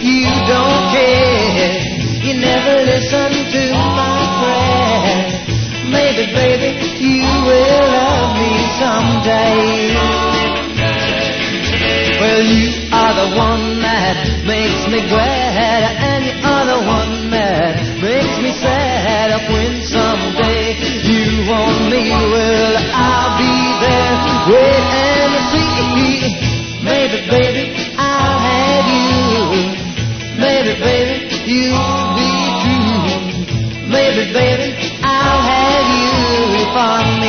you don't care. You never listen to my prayer. Maybe, baby, you will love me someday. Well, you are the one that makes me glad, and you are the one that makes me sad. When someday you want me, well, I'll be there, wait and see. Maybe, baby, I'll have you. Maybe, baby, you'll be true. Maybe, baby, I'll have you if I'm